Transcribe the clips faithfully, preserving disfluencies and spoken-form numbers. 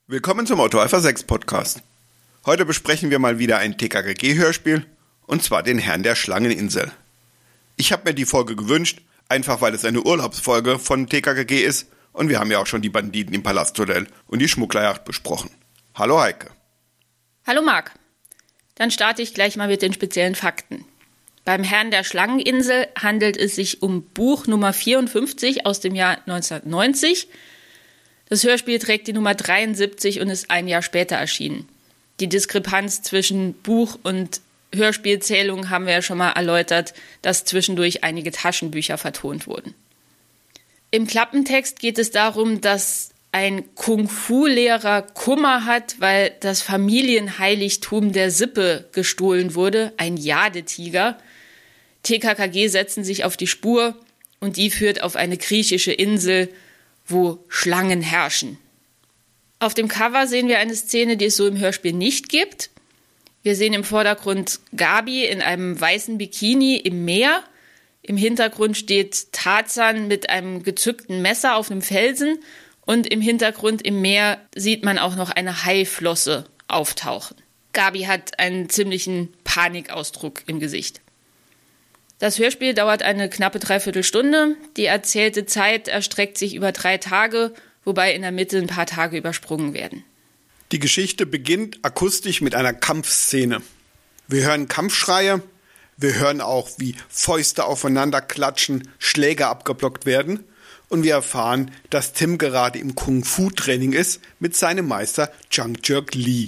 Willkommen zum Otto Alpha sechs Podcast. Heute besprechen wir mal wieder ein T K K G-Hörspiel, und zwar den Herrn der Schlangeninsel. Ich habe mir die Folge gewünscht, einfach weil es eine Urlaubsfolge von T K K G ist, und wir haben ja auch schon die Banditen im Palasthotel und die Schmugglerjacht besprochen. Hallo Heike. Hallo Marc. Dann starte ich gleich mal mit den speziellen Fakten. Beim Herrn der Schlangeninsel handelt es sich um Buch Nummer vierundfünfzig aus dem Jahr neunzehnhundertneunzig. Das Hörspiel trägt die Nummer dreiundsiebzig und ist ein Jahr später erschienen. Die Diskrepanz zwischen Buch- und Hörspielzählung haben wir ja schon mal erläutert, dass zwischendurch einige Taschenbücher vertont wurden. Im Klappentext geht es darum, dass ein Kung-Fu-Lehrer Kummer hat, weil das Familienheiligtum der Sippe gestohlen wurde, ein Jadetiger. T K K G setzen sich auf die Spur und die führt auf eine griechische Insel, wo Schlangen herrschen. Auf dem Cover sehen wir eine Szene, die es so im Hörspiel nicht gibt. Wir sehen im Vordergrund Gabi in einem weißen Bikini im Meer. Im Hintergrund steht Tarzan mit einem gezückten Messer auf einem Felsen. Und im Hintergrund im Meer sieht man auch noch eine Haiflosse auftauchen. Gabi hat einen ziemlichen Panikausdruck im Gesicht. Das Hörspiel dauert eine knappe Dreiviertelstunde. Die erzählte Zeit erstreckt sich über drei Tage, wobei in der Mitte ein paar Tage übersprungen werden. Die Geschichte beginnt akustisch mit einer Kampfszene. Wir hören Kampfschreie, wir hören auch, wie Fäuste aufeinander klatschen, Schläge abgeblockt werden und wir erfahren, dass Tim gerade im Kung-Fu-Training ist mit seinem Meister Zhang Jerk Lee.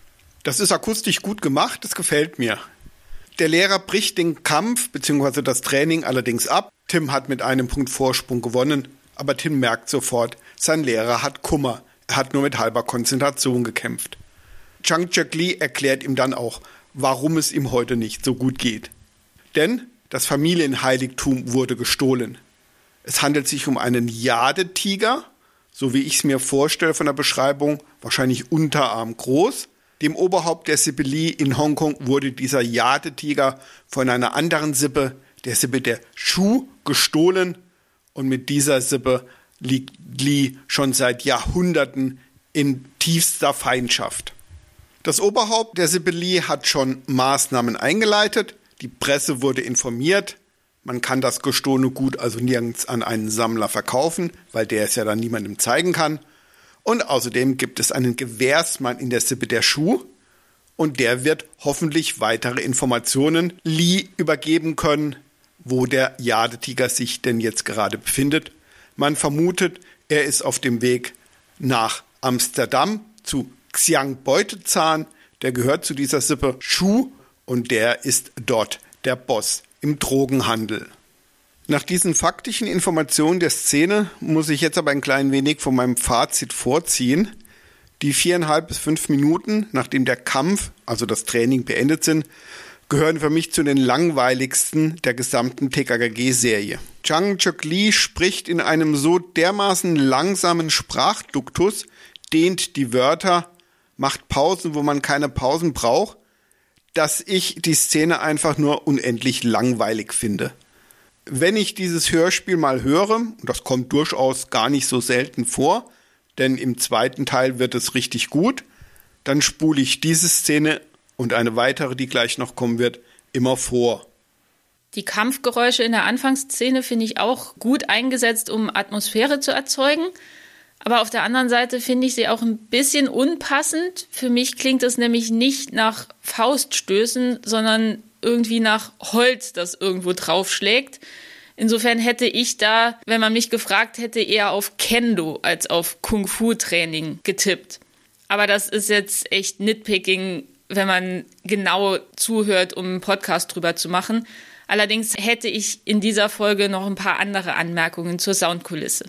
Das ist akustisch gut gemacht, das gefällt mir. Der Lehrer bricht den Kampf bzw. das Training allerdings ab. Tim hat mit einem Punkt Vorsprung gewonnen, aber Tim merkt sofort, sein Lehrer hat Kummer. Er hat nur mit halber Konzentration gekämpft. Zhang Jerk Lee erklärt ihm dann auch, warum es ihm heute nicht so gut geht. Denn das Familienheiligtum wurde gestohlen. Es handelt sich um einen Jadetiger, so wie ich es mir vorstelle von der Beschreibung, wahrscheinlich Unterarm groß. Dem Oberhaupt der Sippe Lee in Hongkong wurde dieser Jadetiger von einer anderen Sippe, der Sippe der Shu, gestohlen. Und mit dieser Sippe liegt Lee schon seit Jahrhunderten in tiefster Feindschaft. Das Oberhaupt der Sippe Lee hat schon Maßnahmen eingeleitet. Die Presse wurde informiert. Man kann das gestohlene Gut also nirgends an einen Sammler verkaufen, weil der es ja dann niemandem zeigen kann. Und außerdem gibt es einen Gewährsmann in der Sippe der Shu und der wird hoffentlich weitere Informationen Lee übergeben können, wo der Jadetiger sich denn jetzt gerade befindet. Man vermutet, er ist auf dem Weg nach Amsterdam zu Xiang Beutezahn, der gehört zu dieser Sippe Shu und der ist dort der Boss im Drogenhandel. Nach diesen faktischen Informationen der Szene muss ich jetzt aber ein klein wenig von meinem Fazit vorziehen. Die viereinhalb bis fünf Minuten, nachdem der Kampf, also das Training, beendet sind, gehören für mich zu den langweiligsten der gesamten T K K G-Serie. Zhang Jerk Lee spricht in einem so dermaßen langsamen Sprachduktus, dehnt die Wörter, macht Pausen, wo man keine Pausen braucht, dass ich die Szene einfach nur unendlich langweilig finde. Wenn ich dieses Hörspiel mal höre, und das kommt durchaus gar nicht so selten vor, denn im zweiten Teil wird es richtig gut, dann spule ich diese Szene und eine weitere, die gleich noch kommen wird, immer vor. Die Kampfgeräusche in der Anfangsszene finde ich auch gut eingesetzt, um Atmosphäre zu erzeugen. Aber auf der anderen Seite finde ich sie auch ein bisschen unpassend. Für mich klingt es nämlich nicht nach Fauststößen, sondern irgendwie nach Holz, das irgendwo draufschlägt. Insofern hätte ich da, wenn man mich gefragt hätte, eher auf Kendo als auf Kung-Fu-Training getippt. Aber das ist jetzt echt Nitpicking, wenn man genau zuhört, um einen Podcast drüber zu machen. Allerdings hätte ich in dieser Folge noch ein paar andere Anmerkungen zur Soundkulisse.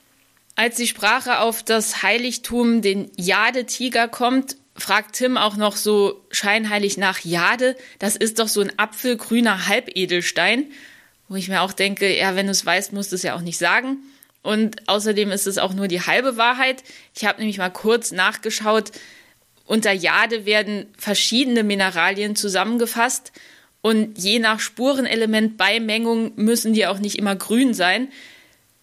Als die Sprache auf das Heiligtum, den Jadetiger, kommt, fragt Tim auch noch so scheinheilig nach Jade. Das ist doch so ein apfelgrüner Halbedelstein, wo ich mir auch denke, ja, wenn du es weißt, musst du es ja auch nicht sagen. Und außerdem ist es auch nur die halbe Wahrheit. Ich habe nämlich mal kurz nachgeschaut. Unter Jade werden verschiedene Mineralien zusammengefasst und je nach Spurenelement Beimengung müssen die auch nicht immer grün sein.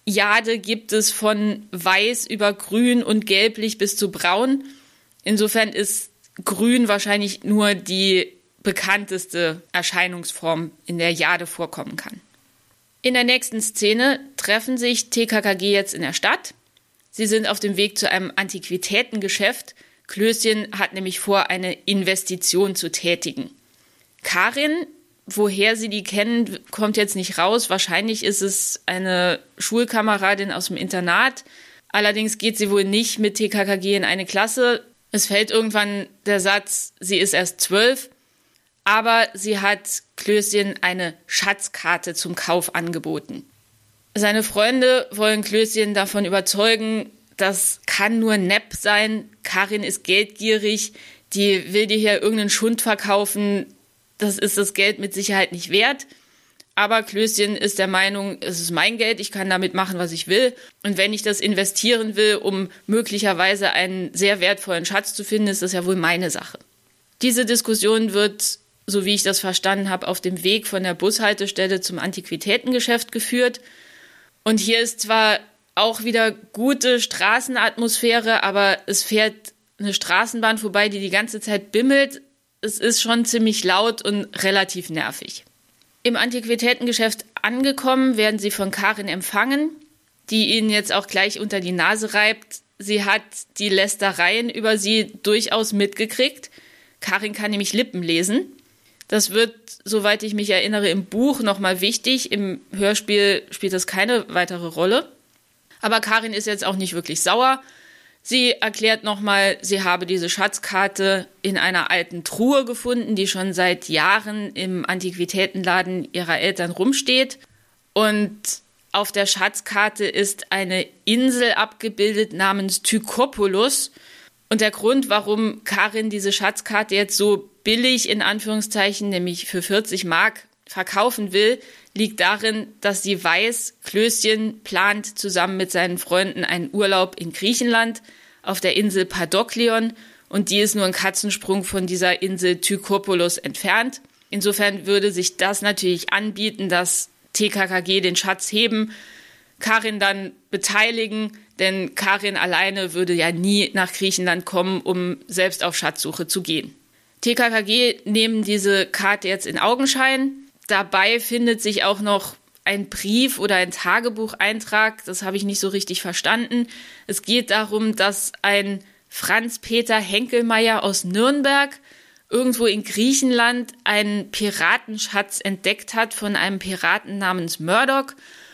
Jade gibt es von weiß über grün und gelblich bis zu braun. Insofern ist grün wahrscheinlich nur die bekannteste Erscheinungsform, in der Jade vorkommen kann. In der nächsten Szene treffen sich T K K G jetzt in der Stadt. Sie sind auf dem Weg zu einem Antiquitätengeschäft. Klößchen hat nämlich vor, eine Investition zu tätigen. Karin, woher sie die kennen, kommt jetzt nicht raus. Wahrscheinlich ist es eine Schulkameradin aus dem Internat. Allerdings geht sie wohl nicht mit T K K G in eine Klasse. Es fällt irgendwann der Satz, sie ist erst zwölf. Aber sie hat Klößchen eine Schatzkarte zum Kauf angeboten. Seine Freunde wollen Klößchen davon überzeugen, das kann nur Nepp sein. Karin ist geldgierig, die will dir hier irgendeinen Schund verkaufen. Das ist das Geld mit Sicherheit nicht wert. Aber Klößchen ist der Meinung, es ist mein Geld, ich kann damit machen, was ich will. Und wenn ich das investieren will, um möglicherweise einen sehr wertvollen Schatz zu finden, ist das ja wohl meine Sache. Diese Diskussion wird, so wie ich das verstanden habe, auf dem Weg von der Bushaltestelle zum Antiquitätengeschäft geführt. Und hier ist zwar auch wieder gute Straßenatmosphäre, aber es fährt eine Straßenbahn vorbei, die die ganze Zeit bimmelt. Es ist schon ziemlich laut und relativ nervig. Im Antiquitätengeschäft angekommen, werden sie von Karin empfangen, die ihnen jetzt auch gleich unter die Nase reibt. Sie hat die Lästereien über sie durchaus mitgekriegt. Karin kann nämlich Lippen lesen. Das wird, soweit ich mich erinnere, im Buch nochmal wichtig. Im Hörspiel spielt das keine weitere Rolle. Aber Karin ist jetzt auch nicht wirklich sauer. Sie erklärt nochmal, sie habe diese Schatzkarte in einer alten Truhe gefunden, die schon seit Jahren im Antiquitätenladen ihrer Eltern rumsteht. Und auf der Schatzkarte ist eine Insel abgebildet namens Tykopolis. Und der Grund, warum Karin diese Schatzkarte jetzt so billig, in Anführungszeichen, nämlich für vierzig Mark verkaufen will, liegt darin, dass sie weiß, Klößchen plant zusammen mit seinen Freunden einen Urlaub in Griechenland auf der Insel Padoklion und die ist nur ein Katzensprung von dieser Insel Tykopolis entfernt. Insofern würde sich das natürlich anbieten, dass T K K G den Schatz heben, Karin dann beteiligen, denn Karin alleine würde ja nie nach Griechenland kommen, um selbst auf Schatzsuche zu gehen. T K K G nehmen diese Karte jetzt in Augenschein. Dabei findet sich auch noch ein Brief oder ein Tagebucheintrag, das habe ich nicht so richtig verstanden. Es geht darum, dass ein Franz-Peter Henkelmeier aus Nürnberg irgendwo in Griechenland einen Piratenschatz entdeckt hat von einem Piraten namens Murdoch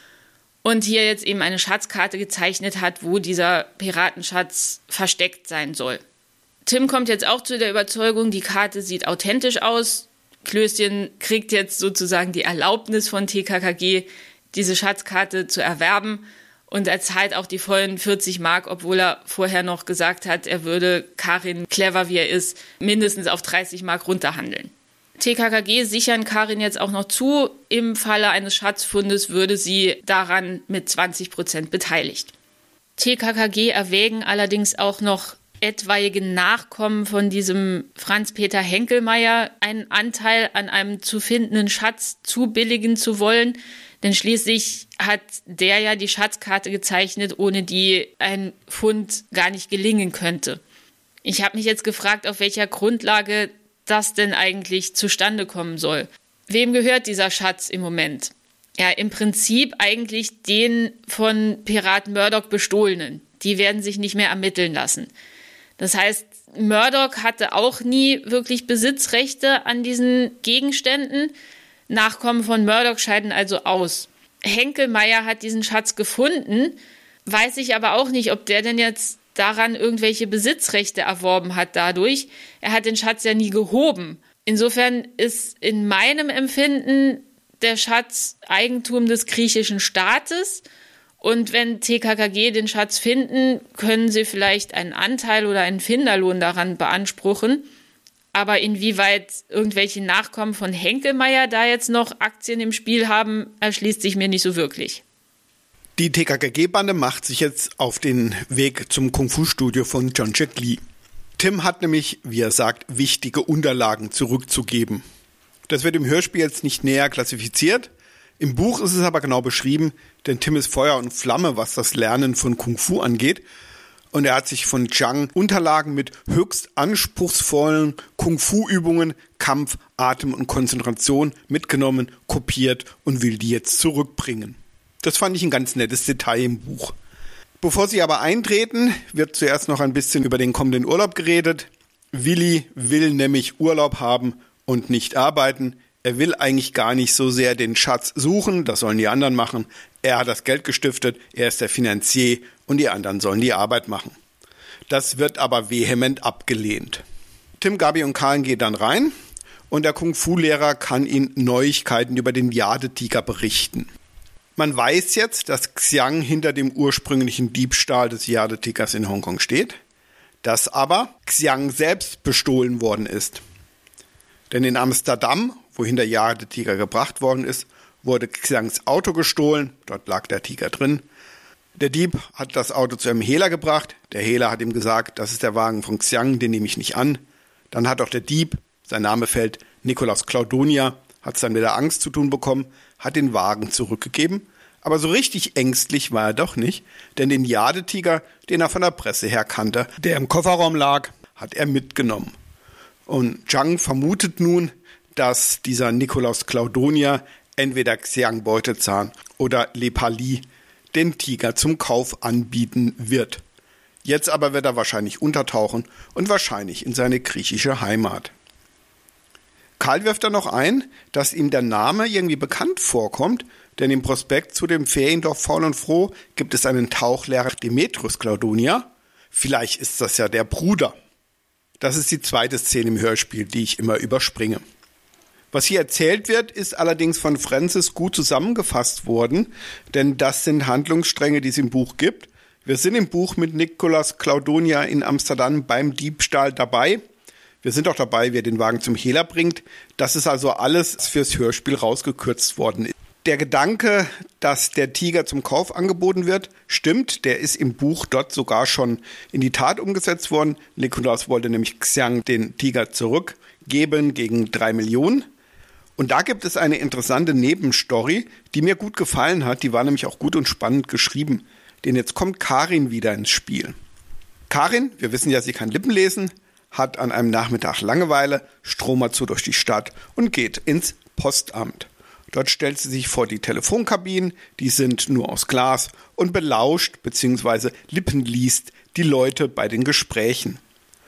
und hier jetzt eben eine Schatzkarte gezeichnet hat, wo dieser Piratenschatz versteckt sein soll. Tim kommt jetzt auch zu der Überzeugung, die Karte sieht authentisch aus. Klößchen kriegt jetzt sozusagen die Erlaubnis von T K K G, diese Schatzkarte zu erwerben und er zahlt auch die vollen vierzig Mark, obwohl er vorher noch gesagt hat, er würde Karin, clever wie er ist, mindestens auf dreißig Mark runterhandeln. T K K G sichern Karin jetzt auch noch zu, im Falle eines Schatzfundes würde sie daran mit zwanzig Prozent beteiligt. T K K G erwägen allerdings auch noch etwaige Nachkommen von diesem Franz-Peter Henkelmeier einen Anteil an einem zu findenden Schatz zubilligen zu wollen, denn schließlich hat der ja die Schatzkarte gezeichnet, ohne die ein Fund gar nicht gelingen könnte. Ich habe mich jetzt gefragt, auf welcher Grundlage das denn eigentlich zustande kommen soll. Wem gehört dieser Schatz im Moment? Ja, im Prinzip eigentlich den von Pirat Murdoch bestohlenen. Die werden sich nicht mehr ermitteln lassen. Das heißt, Murdoch hatte auch nie wirklich Besitzrechte an diesen Gegenständen. Nachkommen von Murdoch scheiden also aus. Henkelmeier hat diesen Schatz gefunden, weiß ich aber auch nicht, ob der denn jetzt daran irgendwelche Besitzrechte erworben hat dadurch. Er hat den Schatz ja nie gehoben. Insofern ist in meinem Empfinden der Schatz Eigentum des griechischen Staates. Und wenn T K K G den Schatz finden, können sie vielleicht einen Anteil oder einen Finderlohn daran beanspruchen. Aber inwieweit irgendwelche Nachkommen von Henkelmeier da jetzt noch Aktien im Spiel haben, erschließt sich mir nicht so wirklich. Die T K K G-Bande macht sich jetzt auf den Weg zum Kung-Fu-Studio von John Jet Li. Tim hat nämlich, wie er sagt, wichtige Unterlagen zurückzugeben. Das wird im Hörspiel jetzt nicht näher klassifiziert. Im Buch ist es aber genau beschrieben, denn Tim ist Feuer und Flamme, was das Lernen von Kung Fu angeht. Und er hat sich von Zhang Unterlagen mit höchst anspruchsvollen Kung-Fu-Übungen, Kampf, Atem und Konzentration mitgenommen, kopiert und will die jetzt zurückbringen. Das fand ich ein ganz nettes Detail im Buch. Bevor sie aber eintreten, wird zuerst noch ein bisschen über den kommenden Urlaub geredet. Willi will nämlich Urlaub haben und nicht arbeiten. Er will eigentlich gar nicht so sehr den Schatz suchen, das sollen die anderen machen. Er hat das Geld gestiftet, er ist der Finanzier und die anderen sollen die Arbeit machen. Das wird aber vehement abgelehnt. Tim, Gabi und Karin gehen dann rein und der Kung-Fu-Lehrer kann ihnen Neuigkeiten über den Jadetiger berichten. Man weiß jetzt, dass Xiang hinter dem ursprünglichen Diebstahl des Jadetigers in Hongkong steht, dass aber Xiang selbst bestohlen worden ist. Denn in Amsterdam, wohin der Jadetiger gebracht worden ist, wurde Xiangs Auto gestohlen, dort lag der Tiger drin. Der Dieb hat das Auto zu einem Hehler gebracht, der Hehler hat ihm gesagt, das ist der Wagen von Xiang, den nehme ich nicht an. Dann hat auch der Dieb, sein Name fällt, Nikolaus Claudonia, hat es dann mit der Angst zu tun bekommen, hat den Wagen zurückgegeben, aber so richtig ängstlich war er doch nicht, denn den Jadetiger, den er von der Presse her kannte, der im Kofferraum lag, hat er mitgenommen. Und Zhang vermutet nun, dass dieser Nikolaus Claudonia entweder Xiang Beutezahn oder Le Pali den Tiger zum Kauf anbieten wird. Jetzt aber wird er wahrscheinlich untertauchen und wahrscheinlich in seine griechische Heimat. Karl wirft dann noch ein, dass ihm der Name irgendwie bekannt vorkommt, denn im Prospekt zu dem Feriendorf Faul und Froh gibt es einen Tauchlehrer, Demetrius Claudonia. Vielleicht ist das ja der Bruder. Das ist die zweite Szene im Hörspiel, die ich immer überspringe. Was hier erzählt wird, ist allerdings von Francis gut zusammengefasst worden, denn das sind Handlungsstränge, die es im Buch gibt. Wir sind im Buch mit Nikolaus Claudonia in Amsterdam beim Diebstahl dabei. Wir sind auch dabei, wie er den Wagen zum Hehler bringt. Das ist also alles fürs Hörspiel rausgekürzt worden. Der Gedanke, dass der Tiger zum Kauf angeboten wird, stimmt. Der ist im Buch dort sogar schon in die Tat umgesetzt worden. Nikolaus wollte nämlich Xiang den Tiger zurückgeben gegen drei Millionen. Und da gibt es eine interessante Nebenstory, die mir gut gefallen hat. Die war nämlich auch gut und spannend geschrieben. Denn jetzt kommt Karin wieder ins Spiel. Karin, wir wissen ja, sie kann Lippen lesen, hat an einem Nachmittag Langeweile, stromert so durch die Stadt und geht ins Postamt. Dort stellt sie sich vor die Telefonkabinen, die sind nur aus Glas, und belauscht bzw. lippenliest die Leute bei den Gesprächen.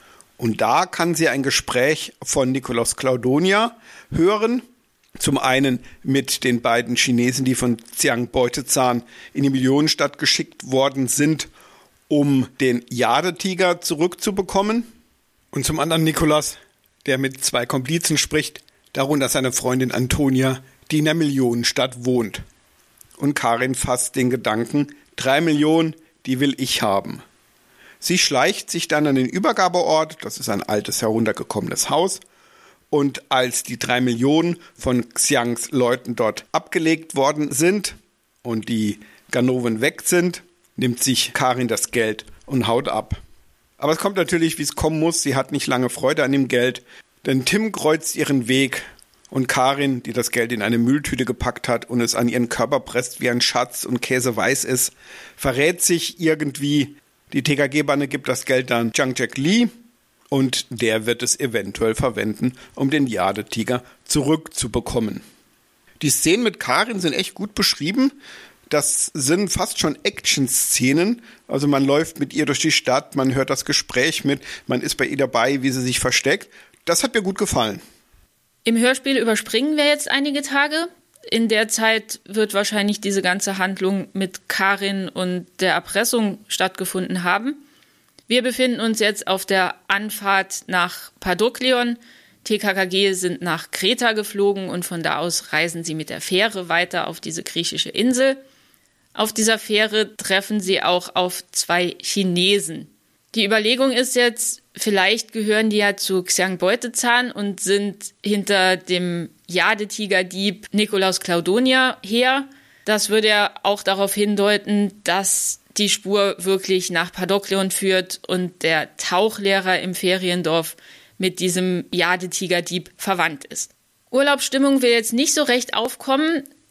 Und da kann sie ein Gespräch von Nikolaus Claudonia hören. Zum einen mit den beiden Chinesen, die von Xiang Beutezahn in die Millionenstadt geschickt worden sind, um den Jadetiger zurückzubekommen. Und zum anderen Nikolaus, der mit zwei Komplizen spricht, darunter seine Freundin Antonia, die in der Millionenstadt wohnt. Und Karin fasst den Gedanken, drei Millionen, die will ich haben. Sie schleicht sich dann an den Übergabeort, das ist ein altes, heruntergekommenes Haus, und als die drei Millionen von Xiangs Leuten dort abgelegt worden sind und die Ganoven weg sind, nimmt sich Karin das Geld und haut ab. Aber es kommt natürlich, wie es kommen muss, sie hat nicht lange Freude an dem Geld, denn Tim kreuzt ihren Weg und Karin, die das Geld in eine Mülltüte gepackt hat und es an ihren Körper presst wie ein Schatz und Käse weiß ist, verrät sich irgendwie. Die T K G-Bande gibt das Geld dann Zhang Jack Li und der wird es eventuell verwenden, um den Jadetiger zurückzubekommen. Die Szenen mit Karin sind echt gut beschrieben. Das sind fast schon Action-Szenen. Also man läuft mit ihr durch die Stadt, man hört das Gespräch mit, man ist bei ihr dabei, wie sie sich versteckt. Das hat mir gut gefallen. Im Hörspiel überspringen wir jetzt einige Tage. In der Zeit wird wahrscheinlich diese ganze Handlung mit Karin und der Erpressung stattgefunden haben. Wir befinden uns jetzt auf der Anfahrt nach Padokleon. T K K G sind nach Kreta geflogen und von da aus reisen sie mit der Fähre weiter auf diese griechische Insel. Auf dieser Fähre treffen sie auch auf zwei Chinesen. Die Überlegung ist jetzt, vielleicht gehören die ja zu Xiang Beutezahn und sind hinter dem Jadetiger-Dieb Nikolaus Claudonia her. Das würde ja auch darauf hindeuten, dass die Spur wirklich nach Padokleon führt und der Tauchlehrer im Feriendorf mit diesem Jadetiger-Dieb verwandt ist. Urlaubsstimmung will jetzt nicht so recht aufkommen.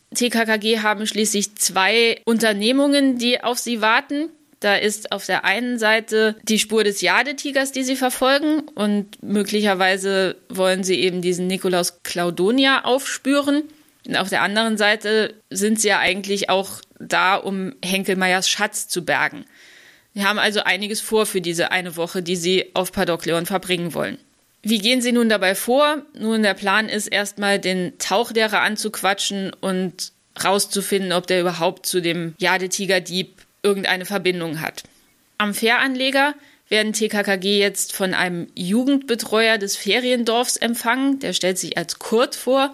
T K K G haben schließlich zwei Unternehmungen, die auf sie warten. Da ist auf der einen Seite die Spur des Jadetigers, die sie verfolgen, und möglicherweise wollen sie eben diesen Nikolaus Claudonia aufspüren. Und auf der anderen Seite sind sie ja eigentlich auch da, um Henkelmeyers Schatz zu bergen. Sie haben also einiges vor für diese eine Woche, die sie auf Padokleon verbringen wollen. Wie gehen sie nun dabei vor? Nun, der Plan ist erstmal, den Tauchlehrer anzuquatschen und rauszufinden, ob der überhaupt zu dem Jadetiger-Dieb irgendeine Verbindung hat. Am Fähranleger werden T K K G jetzt von einem Jugendbetreuer des Feriendorfs empfangen. Der stellt sich als Kurt vor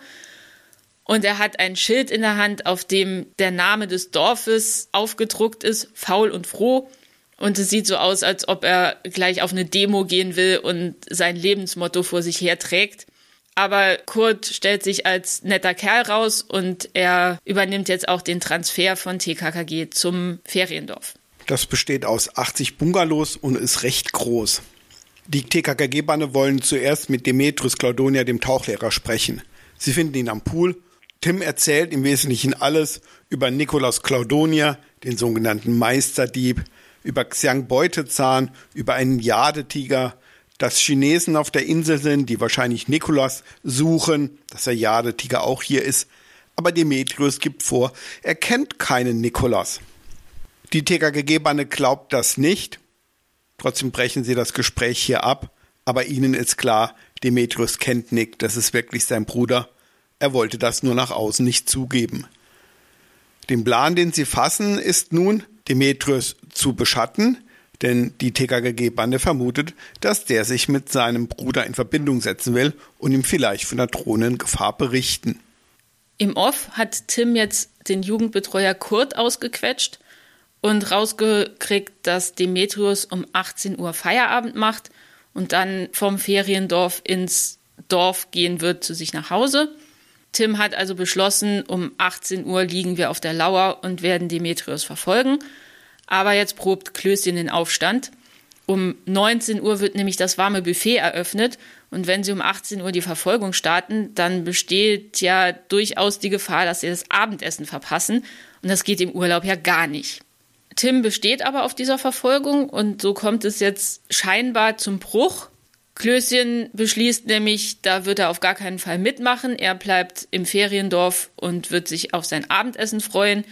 und er hat ein Schild in der Hand, auf dem der Name des Dorfes aufgedruckt ist, faul und froh. Und es sieht so aus, als ob er gleich auf eine Demo gehen will und sein Lebensmotto vor sich her trägt. Aber Kurt stellt sich als netter Kerl raus und er übernimmt jetzt auch den Transfer von T K K G zum Feriendorf. Das besteht aus achtzig Bungalows und ist recht groß. Die T K K G-Bande wollen zuerst mit Demetrius Claudonia, dem Tauchlehrer, sprechen. Sie finden ihn am Pool. Tim erzählt im Wesentlichen alles über Nikolaus Claudonia, den sogenannten Meisterdieb, über Xiang Beutezahn, über einen Jadetiger, dass Chinesen auf der Insel sind, die wahrscheinlich Nikolaus suchen, dass der Jadetiger auch hier ist. Aber Demetrius gibt vor, er kennt keinen Nikolaus. Die T K K G-Bande glaubt das nicht. Trotzdem brechen sie das Gespräch hier ab. Aber ihnen ist klar, Demetrius kennt Nick, das ist wirklich sein Bruder. Er wollte das nur nach außen nicht zugeben. Den Plan, den sie fassen, ist nun, Demetrius zu beschatten, denn die T K K G-Bande vermutet, dass der sich mit seinem Bruder in Verbindung setzen will und ihm vielleicht von der drohenden Gefahr berichten. Im Off hat Tim jetzt den Jugendbetreuer Kurt ausgequetscht und rausgekriegt, dass Demetrius um achtzehn Uhr Feierabend macht und dann vom Feriendorf ins Dorf gehen wird zu sich nach Hause. Tim hat also beschlossen, um achtzehn Uhr liegen wir auf der Lauer und werden Demetrius verfolgen. Aber jetzt probt Klößchen den Aufstand. Um neunzehn Uhr wird nämlich das warme Buffet eröffnet. Und wenn sie um achtzehn Uhr die Verfolgung starten, dann besteht ja durchaus die Gefahr, dass sie das Abendessen verpassen. Und das geht im Urlaub ja gar nicht. Tim besteht aber auf dieser Verfolgung und so kommt es jetzt scheinbar zum Bruch. Klößchen beschließt nämlich, da wird er auf gar keinen Fall mitmachen. Er bleibt im Feriendorf und wird sich auf sein Abendessen freuen.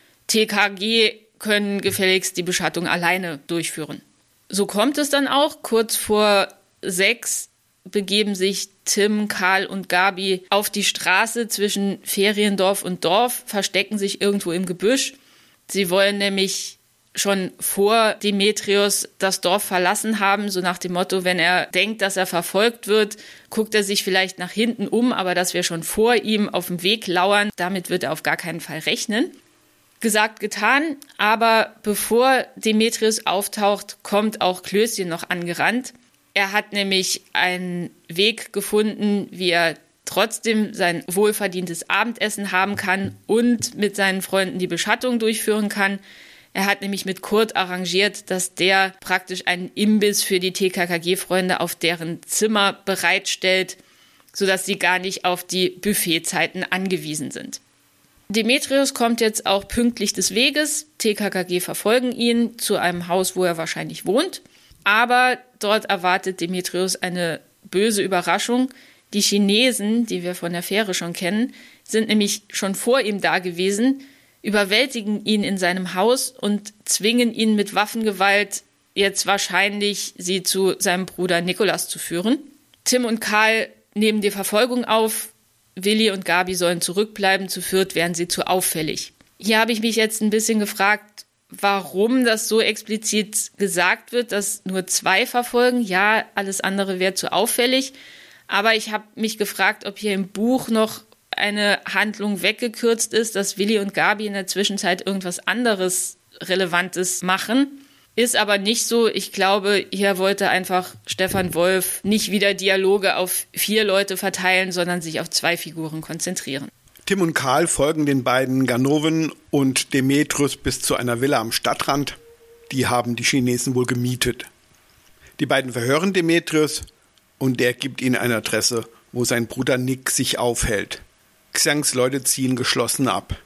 T K G können gefälligst die Beschattung alleine durchführen. So kommt es dann auch. Kurz vor sechs begeben sich Tim, Karl und Gabi auf die Straße zwischen Feriendorf und Dorf, verstecken sich irgendwo im Gebüsch. Sie wollen nämlich schon vor Demetrius das Dorf verlassen haben, so nach dem Motto, wenn er denkt, dass er verfolgt wird, guckt er sich vielleicht nach hinten um, aber dass wir schon vor ihm auf dem Weg lauern, damit wird er auf gar keinen Fall rechnen. Gesagt, getan, aber bevor Demetrius auftaucht, kommt auch Klößchen noch angerannt. Er hat nämlich einen Weg gefunden, wie er trotzdem sein wohlverdientes Abendessen haben kann und mit seinen Freunden die Beschattung durchführen kann. Er hat nämlich mit Kurt arrangiert, dass der praktisch einen Imbiss für die T K K G-Freunde auf deren Zimmer bereitstellt, sodass sie gar nicht auf die Buffetzeiten angewiesen sind. Demetrius kommt jetzt auch pünktlich des Weges. T K K G verfolgen ihn zu einem Haus, wo er wahrscheinlich wohnt. Aber dort erwartet Demetrius eine böse Überraschung. Die Chinesen, die wir von der Fähre schon kennen, sind nämlich schon vor ihm da gewesen, überwältigen ihn in seinem Haus und zwingen ihn mit Waffengewalt jetzt wahrscheinlich, sie zu seinem Bruder Nikolaus zu führen. Tim und Karl nehmen die Verfolgung auf. Willi und Gabi sollen zurückbleiben, zu viert wären sie zu auffällig. Hier habe ich mich jetzt ein bisschen gefragt, warum das so explizit gesagt wird, dass nur zwei verfolgen. Ja, alles andere wäre zu auffällig. Aber ich habe mich gefragt, ob hier im Buch noch eine Handlung weggekürzt ist, dass Willi und Gabi in der Zwischenzeit irgendwas anderes Relevantes machen. Ist aber nicht so. Ich glaube, hier wollte einfach Stefan Wolf nicht wieder Dialoge auf vier Leute verteilen, sondern sich auf zwei Figuren konzentrieren. Tim und Karl folgen den beiden Ganoven und Demetrius bis zu einer Villa am Stadtrand. Die haben die Chinesen wohl gemietet. Die beiden verhören Demetrius und der gibt ihnen eine Adresse, wo sein Bruder Nick sich aufhält. Xiangs Leute ziehen geschlossen ab.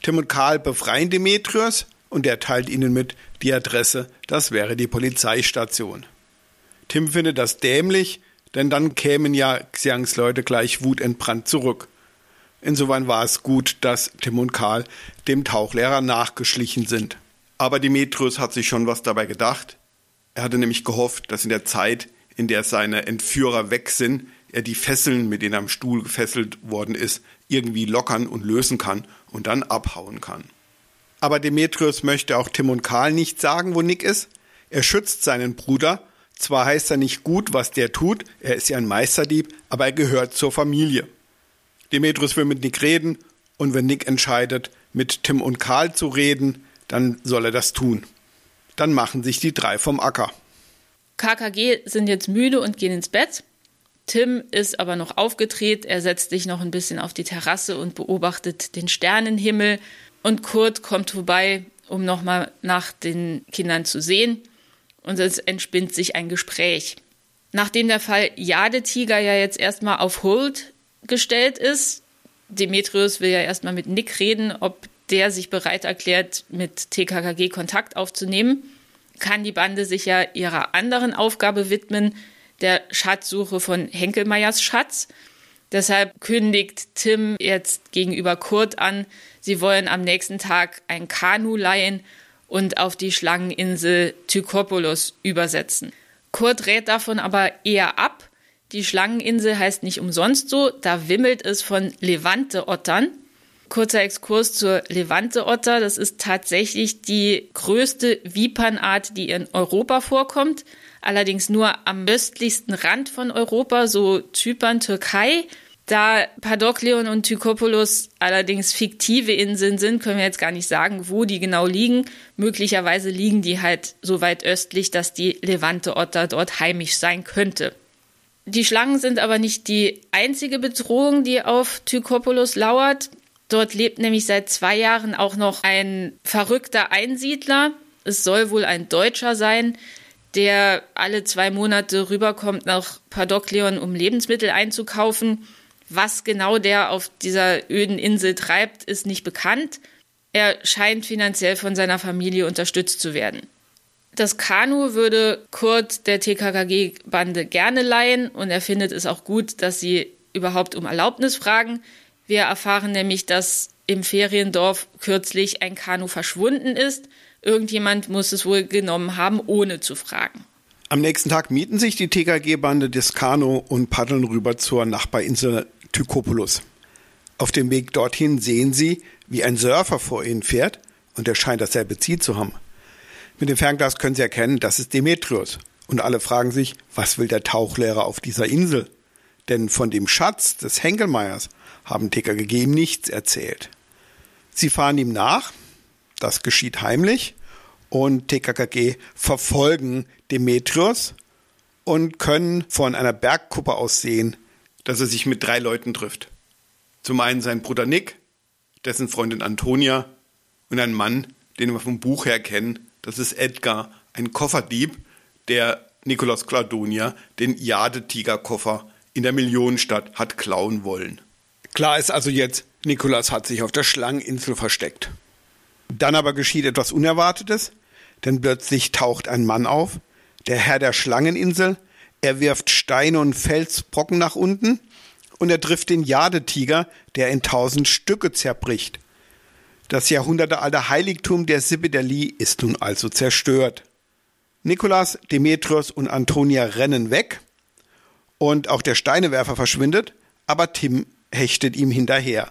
Tim und Karl befreien Demetrios und er teilt ihnen mit die Adresse, das wäre die Polizeistation. Tim findet das dämlich, denn dann kämen ja Xiangs Leute gleich wutentbrannt zurück. Insofern war es gut, dass Tim und Karl dem Tauchlehrer nachgeschlichen sind. Aber Demetrios hat sich schon was dabei gedacht. Er hatte nämlich gehofft, dass in der Zeit, in der seine Entführer weg sind, er die Fesseln, mit denen er am Stuhl gefesselt worden ist, irgendwie lockern und lösen kann und dann abhauen kann. Aber Demetrios möchte auch Tim und Karl nicht sagen, wo Nick ist. Er schützt seinen Bruder. Zwar heißt er nicht gut, was der tut, er ist ja ein Meisterdieb, aber er gehört zur Familie. Demetrios will mit Nick reden und wenn Nick entscheidet, mit Tim und Karl zu reden, dann soll er das tun. Dann machen sich die drei vom Acker. K K G sind jetzt müde und gehen ins Bett. Tim ist aber noch aufgedreht, er setzt sich noch ein bisschen auf die Terrasse und beobachtet den Sternenhimmel. Und Kurt kommt vorbei, um nochmal nach den Kindern zu sehen. Und es entspinnt sich ein Gespräch. Nachdem der Fall Jadetiger ja jetzt erstmal auf Hold gestellt ist, Demetrios will ja erstmal mit Nick reden, ob der sich bereit erklärt, mit T K K G Kontakt aufzunehmen, kann die Bande sich ja ihrer anderen Aufgabe widmen, der Schatzsuche von Henkelmeyers Schatz. Deshalb kündigt Tim jetzt gegenüber Kurt an, sie wollen am nächsten Tag ein Kanu leihen und auf die Schlangeninsel Tykopolos übersetzen. Kurt rät davon aber eher ab. Die Schlangeninsel heißt nicht umsonst so, da wimmelt es von Levante-Ottern. Kurzer Exkurs zur Levante-Otter, das ist tatsächlich die größte Vipernart, die in Europa vorkommt, allerdings nur am östlichsten Rand von Europa, so Zypern, Türkei. Da Padokleon und Tykopolos allerdings fiktive Inseln sind, können wir jetzt gar nicht sagen, wo die genau liegen. Möglicherweise liegen die halt so weit östlich, dass die Levante-Otter dort heimisch sein könnte. Die Schlangen sind aber nicht die einzige Bedrohung, die auf Tykopolos lauert. Dort lebt nämlich seit zwei Jahren auch noch ein verrückter Einsiedler. Es soll wohl ein Deutscher sein, der alle zwei Monate rüberkommt nach Padokleon, um Lebensmittel einzukaufen. Was genau der auf dieser öden Insel treibt, ist nicht bekannt. Er scheint finanziell von seiner Familie unterstützt zu werden. Das Kanu würde Kurt der T K K G-Bande gerne leihen und er findet es auch gut, dass sie überhaupt um Erlaubnis fragen. Wir erfahren nämlich, dass im Feriendorf kürzlich ein Kanu verschwunden ist. Irgendjemand muss es wohl genommen haben, ohne zu fragen. Am nächsten Tag mieten sich die T K G-Bande das Kanu und paddeln rüber zur Nachbarinsel Tykopolos. Auf dem Weg dorthin sehen sie, wie ein Surfer vor ihnen fährt und er scheint dasselbe Ziel zu haben. Mit dem Fernglas können sie erkennen, das ist Demetrios. Und alle fragen sich, was will der Tauchlehrer auf dieser Insel? Denn von dem Schatz des Henkelmeyers haben T K K G ihm nichts erzählt. Sie fahren ihm nach, das geschieht heimlich, und T K K G verfolgen Demetrios und können von einer Bergkuppe aus sehen, dass er sich mit drei Leuten trifft. Zum einen sein Bruder Nick, dessen Freundin Antonia und ein Mann, den wir vom Buch her kennen, das ist Edgar, ein Kofferdieb, der Nikolaus Cladonia den Jadetiger-Koffer in der Millionenstadt hat klauen wollen. Klar ist also jetzt, Nikolaus hat sich auf der Schlangeninsel versteckt. Dann aber geschieht etwas Unerwartetes, denn plötzlich taucht ein Mann auf, der Herr der Schlangeninsel. Er wirft Steine und Felsbrocken nach unten und er trifft den Jadetiger, der in tausend Stücke zerbricht. Das jahrhundertealte Heiligtum der Sibideli ist nun also zerstört. Nikolaus, Demetrios und Antonia rennen weg und auch der Steinewerfer verschwindet, aber Tim hechtet ihm hinterher.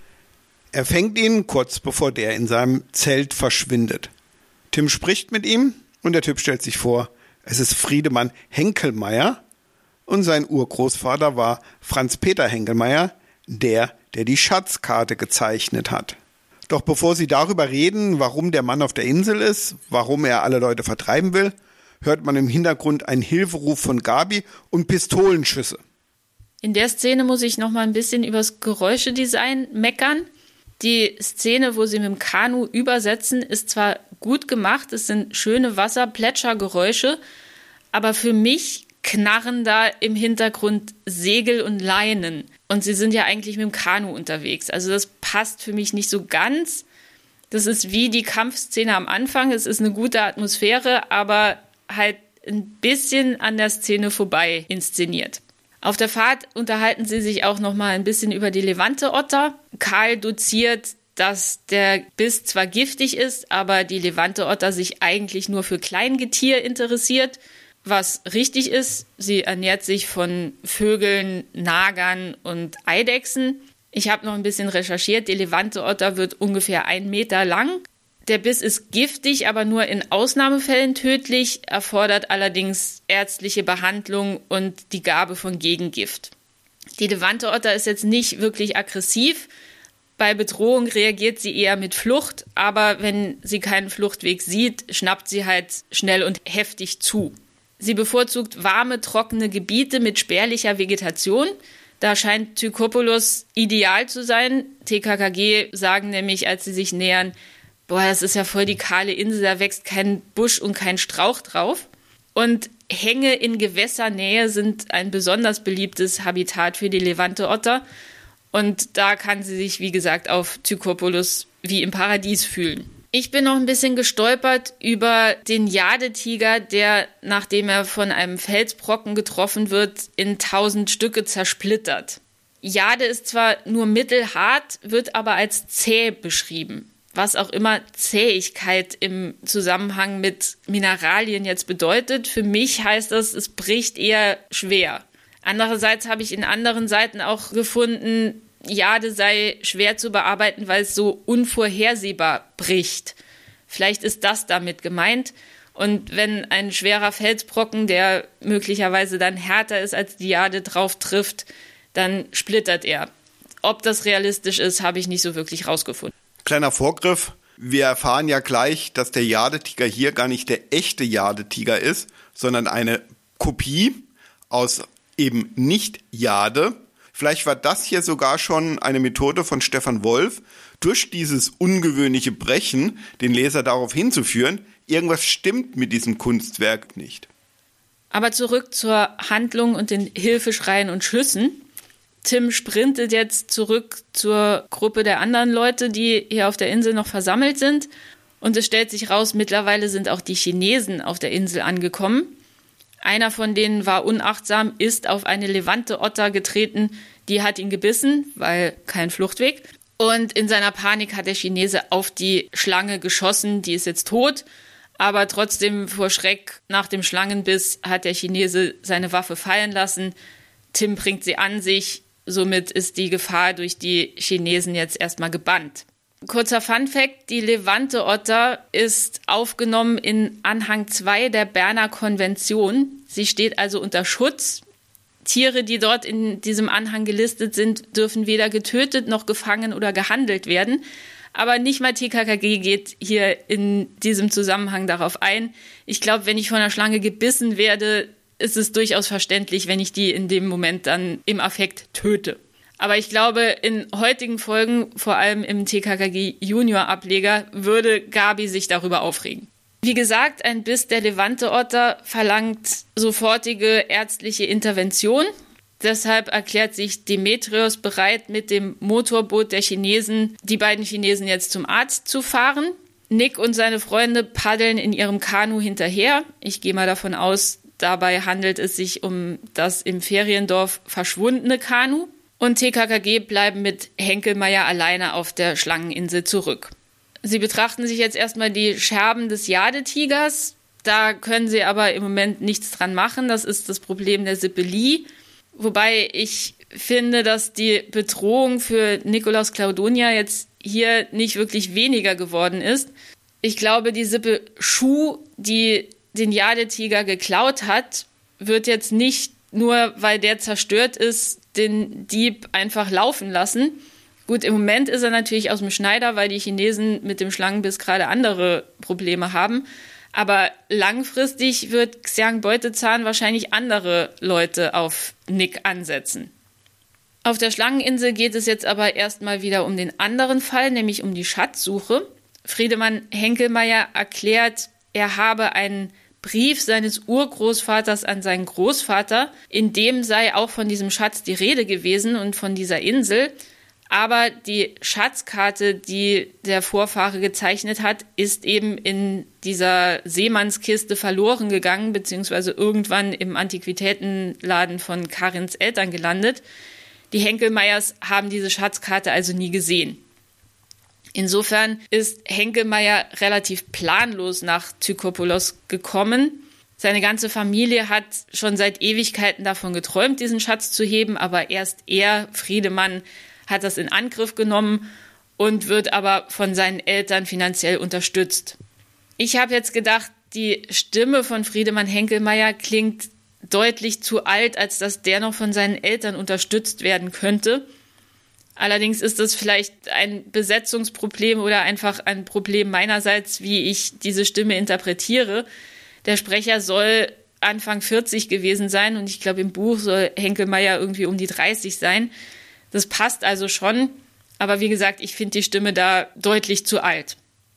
Er fängt ihn kurz bevor der in seinem Zelt verschwindet. Tim spricht mit ihm und der Typ stellt sich vor, es ist Friedemann Henkelmeyer und sein Urgroßvater war Franz Peter Henkelmeyer, der, der die Schatzkarte gezeichnet hat. Doch bevor sie darüber reden, warum der Mann auf der Insel ist, warum er alle Leute vertreiben will, hört man im Hintergrund einen Hilferuf von Gabi und Pistolenschüsse. In der Szene muss ich noch mal ein bisschen übers Geräuschedesign meckern. Die Szene, wo sie mit dem Kanu übersetzen, ist zwar gut gemacht, es sind schöne Wasserplätschergeräusche, aber für mich knarren da im Hintergrund Segel und Leinen. Und sie sind ja eigentlich mit dem Kanu unterwegs. Also das passt für mich nicht so ganz. Das ist wie die Kampfszene am Anfang. Es ist eine gute Atmosphäre, aber halt ein bisschen an der Szene vorbei inszeniert. Auf der Fahrt unterhalten sie sich auch noch mal ein bisschen über die Levante-Otter. Karl doziert, dass der Biss zwar giftig ist, aber die Levante-Otter sich eigentlich nur für Kleingetier interessiert, was richtig ist. Sie ernährt sich von Vögeln, Nagern und Eidechsen. Ich habe noch ein bisschen recherchiert. Die Levante-Otter wird ungefähr einen Meter lang. Der Biss ist giftig, aber nur in Ausnahmefällen tödlich, erfordert allerdings ärztliche Behandlung und die Gabe von Gegengift. Die Levante-Otter ist jetzt nicht wirklich aggressiv. Bei Bedrohung reagiert sie eher mit Flucht, aber wenn sie keinen Fluchtweg sieht, schnappt sie halt schnell und heftig zu. Sie bevorzugt warme, trockene Gebiete mit spärlicher Vegetation. Da scheint Tychopoulos ideal zu sein. T K K G sagen nämlich, als sie sich nähern, boah, das ist ja voll die kahle Insel, da wächst kein Busch und kein Strauch drauf. Und Hänge in Gewässernähe sind ein besonders beliebtes Habitat für die Levante-Otter. Und da kann sie sich, wie gesagt, auf Tychopoulos wie im Paradies fühlen. Ich bin noch ein bisschen gestolpert über den Jadetiger, der, nachdem er von einem Felsbrocken getroffen wird, in tausend Stücke zersplittert. Jade ist zwar nur mittelhart, wird aber als zäh beschrieben. Was auch immer Zähigkeit im Zusammenhang mit Mineralien jetzt bedeutet. Für mich heißt das, es bricht eher schwer. Andererseits habe ich in anderen Seiten auch gefunden, Jade sei schwer zu bearbeiten, weil es so unvorhersehbar bricht. Vielleicht ist das damit gemeint. Und wenn ein schwerer Felsbrocken, der möglicherweise dann härter ist als die Jade, drauf trifft, dann splittert er. Ob das realistisch ist, habe ich nicht so wirklich rausgefunden. Kleiner Vorgriff. Wir erfahren ja gleich, dass der Jadetiger hier gar nicht der echte Jadetiger ist, sondern eine Kopie aus eben nicht Jade. Vielleicht war das hier sogar schon eine Methode von Stefan Wolf, durch dieses ungewöhnliche Brechen den Leser darauf hinzuführen, irgendwas stimmt mit diesem Kunstwerk nicht. Aber zurück zur Handlung und den Hilfeschreien und Schüssen. Tim sprintet jetzt zurück zur Gruppe der anderen Leute, die hier auf der Insel noch versammelt sind. Und es stellt sich raus, mittlerweile sind auch die Chinesen auf der Insel angekommen. Einer von denen war unachtsam, ist auf eine Levante-Otter getreten, die hat ihn gebissen, weil kein Fluchtweg. Und in seiner Panik hat der Chinese auf die Schlange geschossen, die ist jetzt tot. Aber trotzdem vor Schreck nach dem Schlangenbiss hat der Chinese seine Waffe fallen lassen. Tim bringt sie an sich, somit ist die Gefahr durch die Chinesen jetzt erstmal gebannt. Kurzer Funfact, die Levante-Otter ist aufgenommen in Anhang zwei der Berner Konvention. Sie steht also unter Schutz. Tiere, die dort in diesem Anhang gelistet sind, dürfen weder getötet noch gefangen oder gehandelt werden. Aber nicht mal T K K G geht hier in diesem Zusammenhang darauf ein. Ich glaube, wenn ich von einer Schlange gebissen werde, ist es durchaus verständlich, wenn ich die in dem Moment dann im Affekt töte. Aber ich glaube, in heutigen Folgen, vor allem im T K K G Junior Ableger, würde Gabi sich darüber aufregen. Wie gesagt, ein Biss der Levante-Otter verlangt sofortige ärztliche Intervention. Deshalb erklärt sich Demetrios bereit, mit dem Motorboot der Chinesen, die beiden Chinesen jetzt zum Arzt zu fahren. Nick und seine Freunde paddeln in ihrem Kanu hinterher. Ich gehe mal davon aus, dabei handelt es sich um das im Feriendorf verschwundene Kanu. Und T K K G bleiben mit Henkelmeier alleine auf der Schlangeninsel zurück. Sie betrachten sich jetzt erstmal die Scherben des Jadetigers. Da können sie aber im Moment nichts dran machen. Das ist das Problem der Sippe Lee. Wobei ich finde, dass die Bedrohung für Nikolaus Claudonia jetzt hier nicht wirklich weniger geworden ist. Ich glaube, die Sippe Schuh, die den Jadetiger geklaut hat, wird jetzt nicht nur, weil der zerstört ist, den Dieb einfach laufen lassen. Gut, im Moment ist er natürlich aus dem Schneider, weil die Chinesen mit dem Schlangenbiss gerade andere Probleme haben. Aber langfristig wird Xiang Beutezahn wahrscheinlich andere Leute auf Nick ansetzen. Auf der Schlangeninsel geht es jetzt aber erstmal wieder um den anderen Fall, nämlich um die Schatzsuche. Friedemann Henkelmeier erklärt, er habe einen Brief seines Urgroßvaters an seinen Großvater, in dem sei auch von diesem Schatz die Rede gewesen und von dieser Insel. Aber die Schatzkarte, die der Vorfahre gezeichnet hat, ist eben in dieser Seemannskiste verloren gegangen, beziehungsweise irgendwann im Antiquitätenladen von Karins Eltern gelandet. Die Henkelmeyers haben diese Schatzkarte also nie gesehen. Insofern ist Henkelmeyer relativ planlos nach Tykopolos gekommen. Seine ganze Familie hat schon seit Ewigkeiten davon geträumt, diesen Schatz zu heben, aber erst er, Friedemann, hat das in Angriff genommen und wird aber von seinen Eltern finanziell unterstützt. Ich habe jetzt gedacht, die Stimme von Friedemann Henkelmeyer klingt deutlich zu alt, als dass der noch von seinen Eltern unterstützt werden könnte. Allerdings ist das vielleicht ein Besetzungsproblem oder einfach ein Problem meinerseits, wie ich diese Stimme interpretiere. Der Sprecher soll Anfang vierzig gewesen sein und ich glaube, im Buch soll Henkelmeyer irgendwie um die dreißig sein. Das passt also schon, aber wie gesagt, ich finde die Stimme da deutlich zu alt.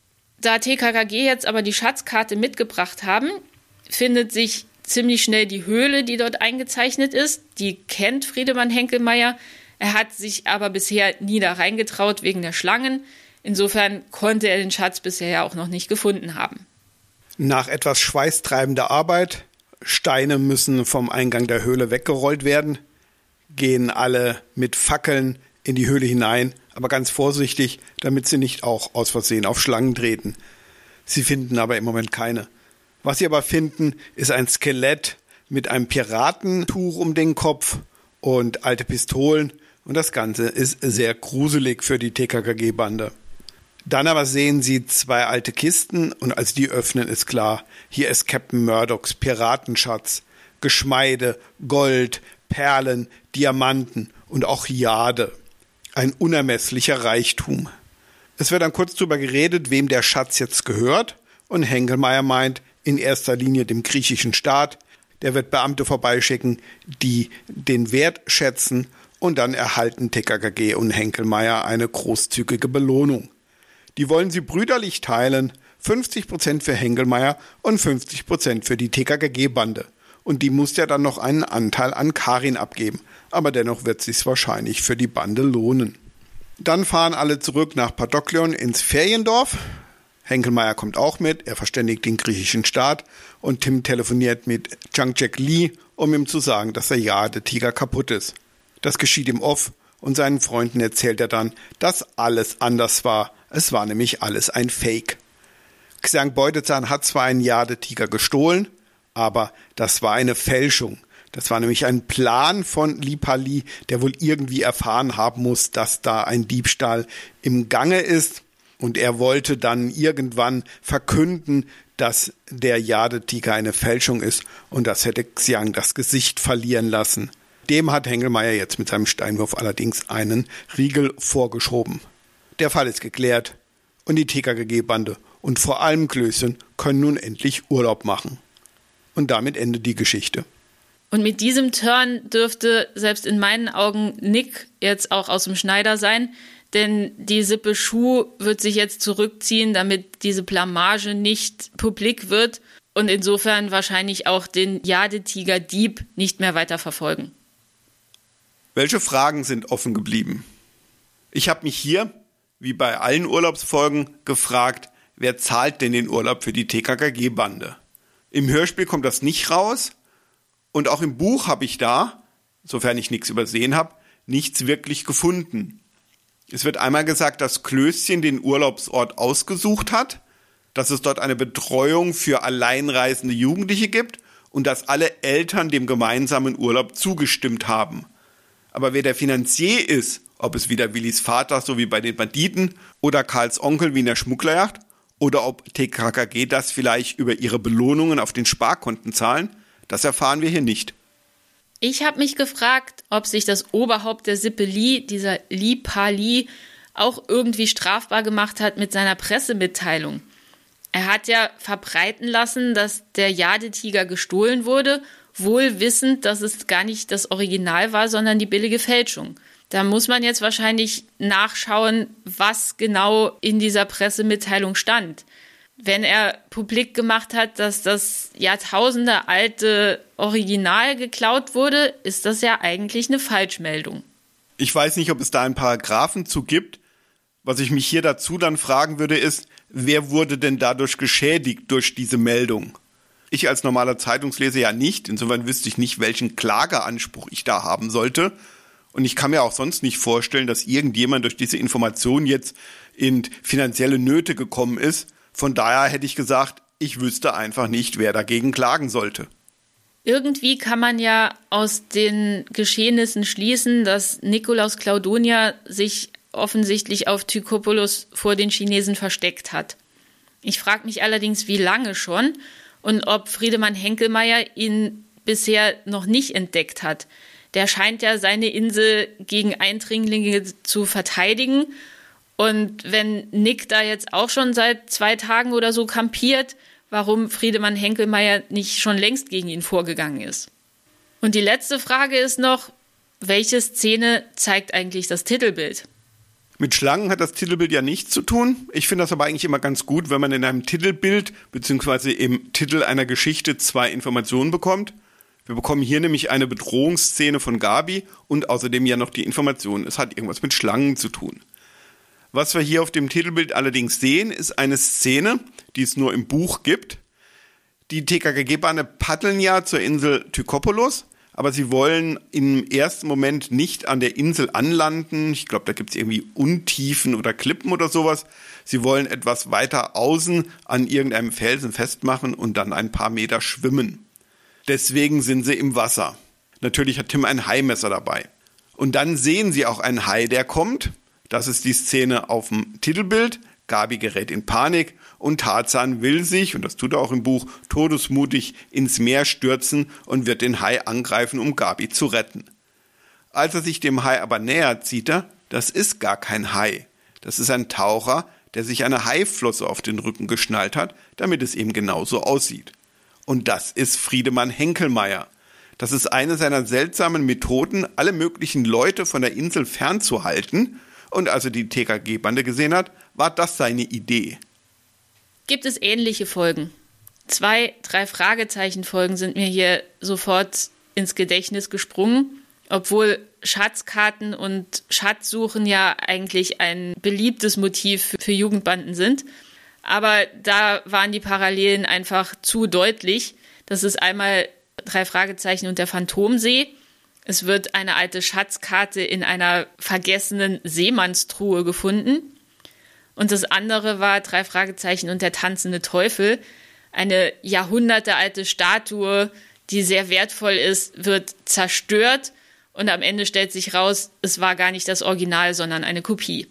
Da T K K G jetzt aber die Schatzkarte mitgebracht haben, findet sich ziemlich schnell die Höhle, die dort eingezeichnet ist. Die kennt Friedemann Henkelmeyer. Er hat sich aber bisher nie da reingetraut wegen der Schlangen. Insofern konnte er den Schatz bisher ja auch noch nicht gefunden haben. Nach etwas schweißtreibender Arbeit, Steine müssen vom Eingang der Höhle weggerollt werden, gehen alle mit Fackeln in die Höhle hinein, aber ganz vorsichtig, damit sie nicht auch aus Versehen auf Schlangen treten. Sie finden aber im Moment keine. Was sie aber finden, ist ein Skelett mit einem Piratentuch um den Kopf und alte Pistolen und das Ganze ist sehr gruselig für die T K K G-Bande. Dann aber sehen sie zwei alte Kisten und als die öffnen, ist klar, hier ist Captain Murdochs Piratenschatz, Geschmeide, Gold, Perlen, Diamanten und auch Jade. Ein unermesslicher Reichtum. Es wird dann kurz darüber geredet, wem der Schatz jetzt gehört und Henkelmeyer meint, in erster Linie dem griechischen Staat. Der wird Beamte vorbeischicken, die den Wert schätzen und dann erhalten T K K G und Henkelmeyer eine großzügige Belohnung. Die wollen sie brüderlich teilen, fünfzig Prozent für Henkelmeyer und fünfzig Prozent für die T K K G-Bande. Und die muss ja dann noch einen Anteil an Karin abgeben. Aber dennoch wird es sich wahrscheinlich für die Bande lohnen. Dann fahren alle zurück nach Padokleon ins Feriendorf. Henkelmeyer kommt auch mit, er verständigt den griechischen Staat und Tim telefoniert mit Zhang-Jack Lee, um ihm zu sagen, dass der Jade-Tiger kaputt ist. Das geschieht im Off und seinen Freunden erzählt er dann, dass alles anders war. Es war nämlich alles ein Fake. Xiang Beutezahn hat zwar einen Jade-Tiger gestohlen, aber das war eine Fälschung. Das war nämlich ein Plan von Li Pali, der wohl irgendwie erfahren haben muss, dass da ein Diebstahl im Gange ist. Und er wollte dann irgendwann verkünden, dass der Jade-Tiger eine Fälschung ist. Und das hätte Xiang das Gesicht verlieren lassen. Dem hat Henkelmeyer jetzt mit seinem Steinwurf allerdings einen Riegel vorgeschoben. Der Fall ist geklärt und die T K K G-Bande und vor allem Klößchen können nun endlich Urlaub machen. Und damit endet die Geschichte. Und mit diesem Turn dürfte selbst in meinen Augen Nick jetzt auch aus dem Schneider sein, denn die Sippe Schuh wird sich jetzt zurückziehen, damit diese Blamage nicht publik wird und insofern wahrscheinlich auch den Jade-Tiger-Dieb nicht mehr weiter verfolgen. Welche Fragen sind offen geblieben? Ich habe mich hier, wie bei allen Urlaubsfolgen, gefragt, wer zahlt denn den Urlaub für die T K K G-Bande? Im Hörspiel kommt das nicht raus und auch im Buch habe ich da, sofern ich nichts übersehen habe, nichts wirklich gefunden. Es wird einmal gesagt, dass Klößchen den Urlaubsort ausgesucht hat, dass es dort eine Betreuung für alleinreisende Jugendliche gibt und dass alle Eltern dem gemeinsamen Urlaub zugestimmt haben. Aber wer der Finanzier ist, ob es wieder Willis Vater, so wie bei den Banditen, oder Karls Onkel wie in der Schmugglerjacht, oder ob T K K G das vielleicht über ihre Belohnungen auf den Sparkonten zahlen, das erfahren wir hier nicht. Ich habe mich gefragt, ob sich das Oberhaupt der Sippe Li, dieser Li Pali, auch irgendwie strafbar gemacht hat mit seiner Pressemitteilung. Er hat ja verbreiten lassen, dass der Jade-Tiger gestohlen wurde, wohl wissend, dass es gar nicht das Original war, sondern die billige Fälschung. Da muss man jetzt wahrscheinlich nachschauen, was genau in dieser Pressemitteilung stand. Wenn er publik gemacht hat, dass das jahrtausendealte Original geklaut wurde, ist das ja eigentlich eine Falschmeldung. Ich weiß nicht, ob es da einen Paragraphen zu gibt. Was ich mich hier dazu dann fragen würde, ist, wer wurde denn dadurch geschädigt durch diese Meldung? Ich als normaler Zeitungsleser ja nicht. Insofern wüsste ich nicht, welchen Klageanspruch ich da haben sollte. Und ich kann mir auch sonst nicht vorstellen, dass irgendjemand durch diese Information jetzt in finanzielle Nöte gekommen ist. Von daher hätte ich gesagt, ich wüsste einfach nicht, wer dagegen klagen sollte. Irgendwie kann man ja aus den Geschehnissen schließen, dass Nikolaus Claudonia sich offensichtlich auf Tychopoulos vor den Chinesen versteckt hat. Ich frage mich allerdings, wie lange schon und ob Friedemann Henkelmeier ihn bisher noch nicht entdeckt hat. Der scheint ja seine Insel gegen Eindringlinge zu verteidigen. Und wenn Nick da jetzt auch schon seit zwei Tagen oder so kampiert, warum Friedemann Henkelmeier nicht schon längst gegen ihn vorgegangen ist. Und die letzte Frage ist noch, welche Szene zeigt eigentlich das Titelbild? Mit Schlangen hat das Titelbild ja nichts zu tun. Ich finde das aber eigentlich immer ganz gut, wenn man in einem Titelbild bzw. im Titel einer Geschichte zwei Informationen bekommt. Wir bekommen hier nämlich eine Bedrohungsszene von Gabi und außerdem ja noch die Information, es hat irgendwas mit Schlangen zu tun. Was wir hier auf dem Titelbild allerdings sehen, ist eine Szene, die es nur im Buch gibt. Die T K K G-Bande paddeln ja zur Insel Tychopoulos, aber sie wollen im ersten Moment nicht an der Insel anlanden. Ich glaube, da gibt es irgendwie Untiefen oder Klippen oder sowas. Sie wollen etwas weiter außen an irgendeinem Felsen festmachen und dann ein paar Meter schwimmen. Deswegen sind sie im Wasser. Natürlich hat Tim ein Haimesser dabei. Und dann sehen sie auch einen Hai, der kommt. Das ist die Szene auf dem Titelbild. Gabi gerät in Panik und Tarzan will sich, und das tut er auch im Buch, todesmutig ins Meer stürzen und wird den Hai angreifen, um Gabi zu retten. Als er sich dem Hai aber nähert, sieht er, das ist gar kein Hai. Das ist ein Taucher, der sich eine Haiflosse auf den Rücken geschnallt hat, damit es eben genauso aussieht. Und das ist Friedemann Henkelmeier. Das ist eine seiner seltsamen Methoden, alle möglichen Leute von der Insel fernzuhalten. Und als er die T K G-Bande gesehen hat, war das seine Idee. Gibt es ähnliche Folgen? Zwei, drei Fragezeichen-Folgen sind mir hier sofort ins Gedächtnis gesprungen, obwohl Schatzkarten und Schatzsuchen ja eigentlich ein beliebtes Motiv für Jugendbanden sind. Aber da waren die Parallelen einfach zu deutlich. Das ist einmal drei Fragezeichen und der Phantomsee. Es wird eine alte Schatzkarte in einer vergessenen Seemannstruhe gefunden. Und das andere war drei Fragezeichen und der tanzende Teufel. Eine jahrhundertealte Statue, die sehr wertvoll ist, wird zerstört. Und am Ende stellt sich raus, es war gar nicht das Original, sondern eine Kopie.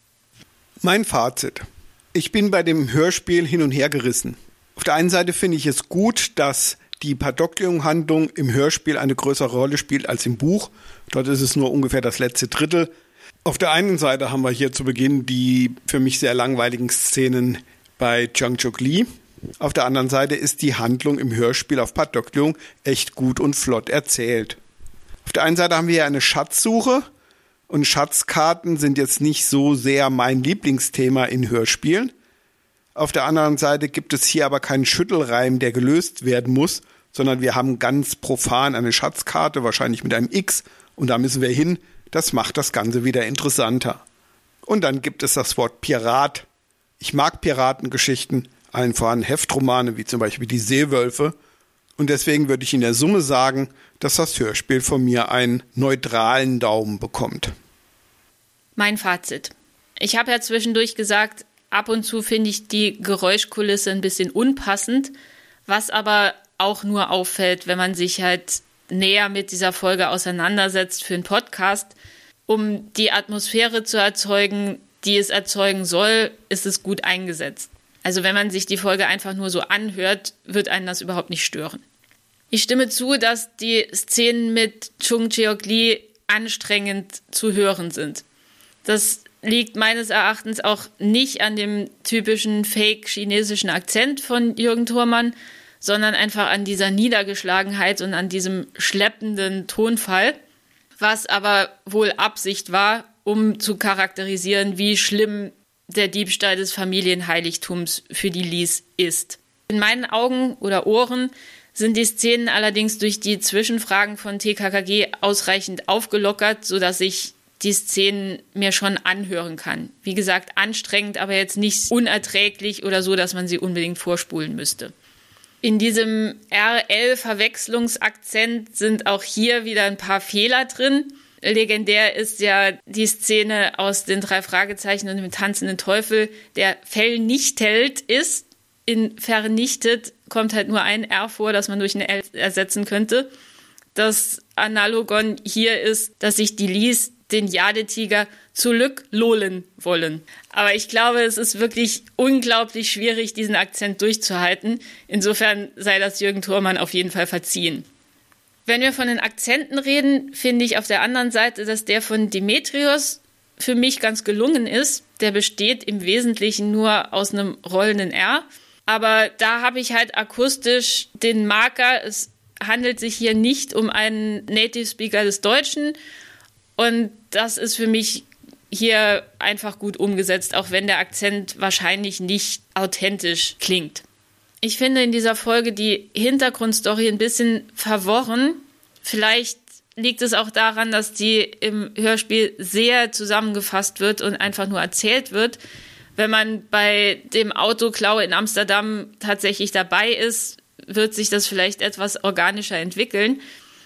Mein Fazit. Ich bin bei dem Hörspiel hin und her gerissen. Auf der einen Seite finde ich es gut, dass die Paddock-Handlung im Hörspiel eine größere Rolle spielt als im Buch. Dort ist es nur ungefähr das letzte Drittel. Auf der einen Seite haben wir hier zu Beginn die für mich sehr langweiligen Szenen bei Jung-Jook Lee. Auf der anderen Seite ist die Handlung im Hörspiel auf Paddock echt gut und flott erzählt. Auf der einen Seite haben wir hier eine Schatzsuche und Schatzkarten sind jetzt nicht so sehr mein Lieblingsthema in Hörspielen. Auf der anderen Seite gibt es hier aber keinen Schüttelreim, der gelöst werden muss, sondern wir haben ganz profan eine Schatzkarte, wahrscheinlich mit einem X, und da müssen wir hin. Das macht das Ganze wieder interessanter. Und dann gibt es das Wort Pirat. Ich mag Piratengeschichten, allen voran Heftromane, wie zum Beispiel die Seewölfe. Und deswegen würde ich in der Summe sagen, dass das Hörspiel von mir einen neutralen Daumen bekommt. Mein Fazit. Ich habe ja zwischendurch gesagt, ab und zu finde ich die Geräuschkulisse ein bisschen unpassend, was aber auch nur auffällt, wenn man sich halt näher mit dieser Folge auseinandersetzt für einen Podcast. Um die Atmosphäre zu erzeugen, die es erzeugen soll, ist es gut eingesetzt. Also wenn man sich die Folge einfach nur so anhört, wird einen das überhaupt nicht stören. Ich stimme zu, dass die Szenen mit Jung-Jook Lee anstrengend zu hören sind. Das liegt meines Erachtens auch nicht an dem typischen fake-chinesischen Akzent von Jürgen Thormann, sondern einfach an dieser Niedergeschlagenheit und an diesem schleppenden Tonfall, was aber wohl Absicht war, um zu charakterisieren, wie schlimm der Diebstahl des Familienheiligtums für die Lees ist. In meinen Augen oder Ohren sind die Szenen allerdings durch die Zwischenfragen von T K K G ausreichend aufgelockert, sodass ich die Szenen mir schon anhören kann. Wie gesagt, anstrengend, aber jetzt nicht unerträglich oder so, dass man sie unbedingt vorspulen müsste. In diesem R L-Verwechslungsakzent sind auch hier wieder ein paar Fehler drin. Legendär ist ja die Szene aus den drei Fragezeichen und dem tanzenden Teufel, der vernichtet ist. In vernichtet kommt halt nur ein R vor, das man durch ein L ersetzen könnte. Das Analogon hier ist, dass sich die Lis den Jadetiger zurücklohlen wollen. Aber ich glaube, es ist wirklich unglaublich schwierig, diesen Akzent durchzuhalten. Insofern sei das Jürgen Thormann auf jeden Fall verziehen. Wenn wir von den Akzenten reden, finde ich auf der anderen Seite, dass der von Demetrios für mich ganz gelungen ist. Der besteht im Wesentlichen nur aus einem rollenden R. Aber da habe ich halt akustisch den Marker. Es handelt sich hier nicht um einen Native Speaker des Deutschen. Und das ist für mich hier einfach gut umgesetzt, auch wenn der Akzent wahrscheinlich nicht authentisch klingt. Ich finde in dieser Folge die Hintergrundstory ein bisschen verworren. Vielleicht liegt es auch daran, dass die im Hörspiel sehr zusammengefasst wird und einfach nur erzählt wird. Wenn man bei dem Autoklau in Amsterdam tatsächlich dabei ist, wird sich das vielleicht etwas organischer entwickeln.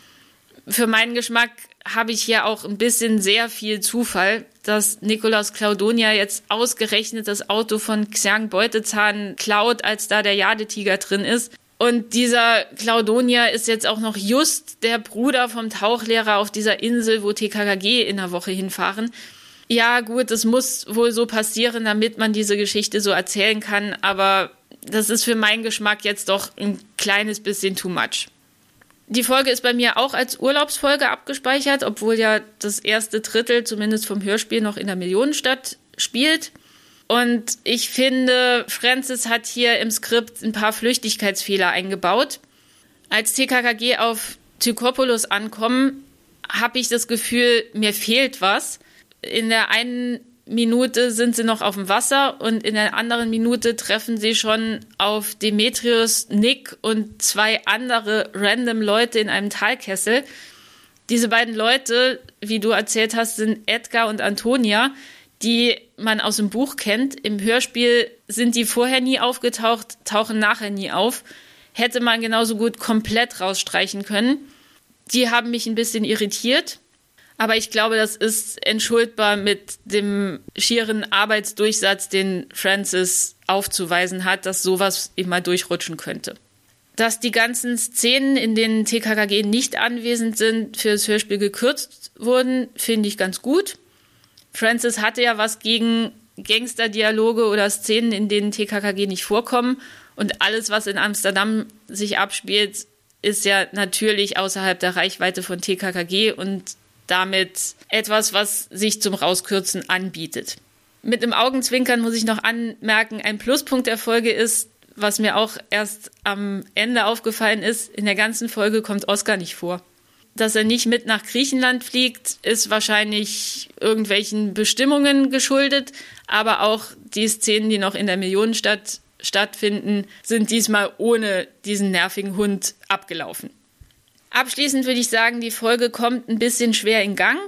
Für meinen Geschmack habe ich hier auch ein bisschen sehr viel Zufall, dass Nikolaus Claudonia jetzt ausgerechnet das Auto von Xiang Beutezahn klaut, als da der Jadetiger drin ist. Und dieser Claudonia ist jetzt auch noch just der Bruder vom Tauchlehrer auf dieser Insel, wo T K K G in der Woche hinfahren. Ja gut, es muss wohl so passieren, damit man diese Geschichte so erzählen kann, aber das ist für meinen Geschmack jetzt doch ein kleines bisschen too much. Die Folge ist bei mir auch als Urlaubsfolge abgespeichert, obwohl ja das erste Drittel zumindest vom Hörspiel noch in der Millionenstadt spielt. Und ich finde, Francis hat hier im Skript ein paar Flüchtigkeitsfehler eingebaut. Als T K K G auf Tykopoulos ankommen, habe ich das Gefühl, mir fehlt was. In der einen Minute sind sie noch auf dem Wasser und in der anderen Minute treffen sie schon auf Demetrios, Nick und zwei andere random Leute in einem Talkessel. Diese beiden Leute, wie du erzählt hast, sind Edgar und Antonia, die man aus dem Buch kennt. Im Hörspiel sind die vorher nie aufgetaucht, tauchen nachher nie auf. Hätte man genauso gut komplett rausstreichen können. Die haben mich ein bisschen irritiert. Aber ich glaube, das ist entschuldbar mit dem schieren Arbeitsdurchsatz, den Francis aufzuweisen hat, dass sowas immer durchrutschen könnte. Dass die ganzen Szenen, in denen T K K G nicht anwesend sind, für das Hörspiel gekürzt wurden, finde ich ganz gut. Francis hatte ja was gegen Gangsterdialoge oder Szenen, in denen T K K G nicht vorkommen. Und alles, was in Amsterdam sich abspielt, ist ja natürlich außerhalb der Reichweite von T K K G und damit etwas, was sich zum Rauskürzen anbietet. Mit einem Augenzwinkern muss ich noch anmerken, ein Pluspunkt der Folge ist, was mir auch erst am Ende aufgefallen ist, in der ganzen Folge kommt Oskar nicht vor. Dass er nicht mit nach Griechenland fliegt, ist wahrscheinlich irgendwelchen Bestimmungen geschuldet, aber auch die Szenen, die noch in der Millionenstadt stattfinden, sind diesmal ohne diesen nervigen Hund abgelaufen. Abschließend würde ich sagen, die Folge kommt ein bisschen schwer in Gang.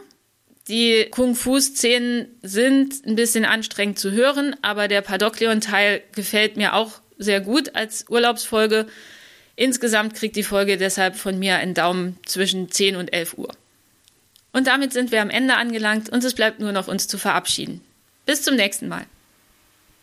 Die Kung-Fu-Szenen sind ein bisschen anstrengend zu hören, aber der Padokleon-Teil gefällt mir auch sehr gut als Urlaubsfolge. Insgesamt kriegt die Folge deshalb von mir einen Daumen zwischen zehn und elf Uhr. Und damit sind wir am Ende angelangt und es bleibt nur noch uns zu verabschieden. Bis zum nächsten Mal.